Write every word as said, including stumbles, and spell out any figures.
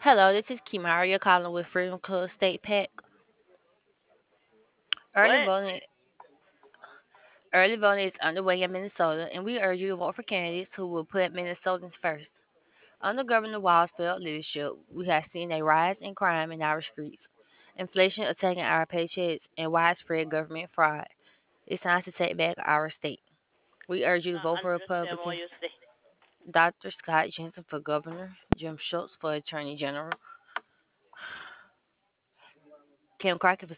Hello, this is Kimaria calling with Freedom Club State Pack. Early What? voting early voting is underway in Minnesota, and we urge you to vote for candidates who will put Minnesotans first. Under Governor Walz's failed leadership, we have seen a rise in crime in our streets, inflation attacking our paychecks, and widespread government fraud. It's time to take back our state. We urge you to I vote for understand what Republican you say. Doctor Scott Jensen for governor, Jim Schultz for attorney general, Kim Crockett for